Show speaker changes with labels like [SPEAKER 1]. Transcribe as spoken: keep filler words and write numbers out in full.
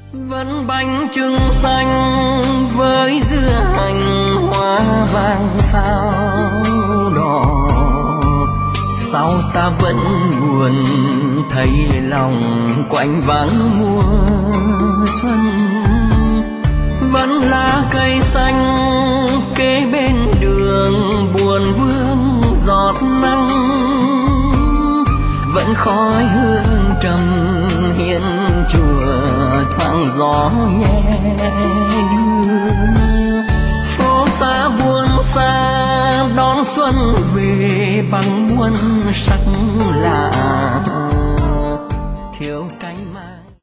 [SPEAKER 1] Vẫn bánh trưng xanh với dưa hành hoa vàng pháo đỏ, sao ta vẫn buồn thấy lòng quạnh vắng mùa xuân. Vẫn lá cây xanh kế bên đường buồn vương giọt nắng, vẫn khói hương trầm hiên chùa thoáng gió nhẹ đưa. Phố xa buồn xa đón xuân về bằng muôn sắc lạ, thiếu cánh mai.